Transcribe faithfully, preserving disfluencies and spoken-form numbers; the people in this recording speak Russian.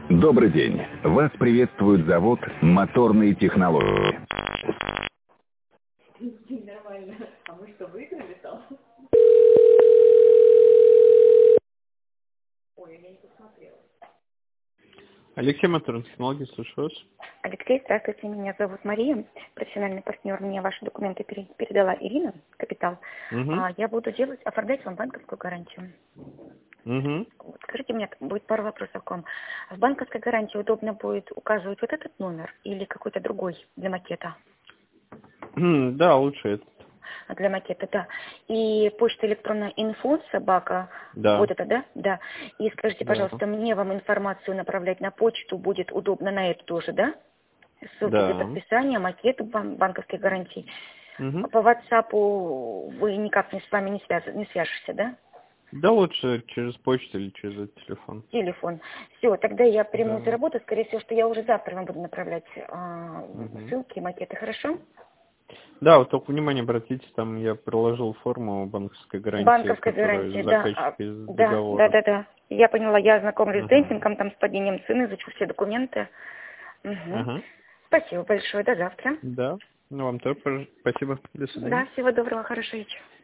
Добрый день. Вас приветствует завод «Моторные технологии». Нормально. А мы что, выиграли там? Ой, я не посмотрела. Алексей, моторные технологии, слушаю вас. Алексей, здравствуйте, меня зовут Мария, профессиональный партнер. Мне ваши документы пере- передала Ирина, Капитал. Угу. А, я буду делать, оформлять вам банковскую гарантию. Угу. Вот скажите мне, будет пару вопросов к вам. В банковской гарантии удобно будет указывать вот этот номер или какой-то другой для макета? Да, лучше это. А, Для макета, да. И почта электронная инфо, собака, Да. вот это, да? Да. И скажите, Да. пожалуйста, мне вам информацию направлять на почту будет удобно на эту тоже, да? Ссылки для Да. подписания, макеты бан- банковской гарантии. Угу. По WhatsApp вы никак не с вами не, связ... не свяжешься, да? Да, лучше через почту или через этот телефон. Телефон. Все, тогда я приму Да. за работу. Скорее всего, что я уже завтра вам буду направлять а, Угу. ссылки, макеты, хорошо? Да, вот только внимание обратите, там я приложил форму банковской гарантии, Банковская которая гарантия, да. заказчик А, из да, договора. да, да, да. Я поняла, я знакомлюсь с Угу. дейтингом, там с падением цены, изучу все документы. Угу. Ага. Спасибо большое, до завтра. Да. Ну, вам тоже пож- спасибо. До свидания. Да, всего доброго, хорошей вечера.